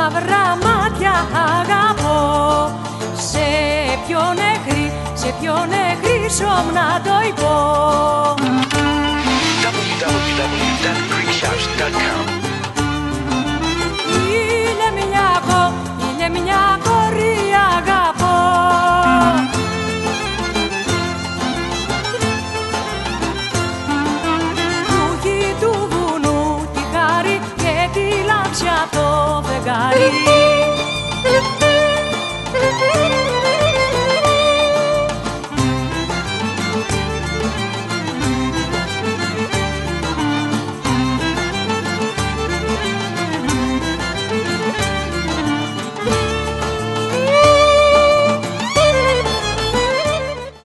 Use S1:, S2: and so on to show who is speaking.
S1: μαύρα μάτια αγαπώ. Σε ποιον εχρήσομ να το υπώ.
S2: www.greekshops.com
S1: Είναι μια κόρη αγαπώ. Του γη του βουνού τη χάρη και τη λάμψη απ' το φεγγάρι.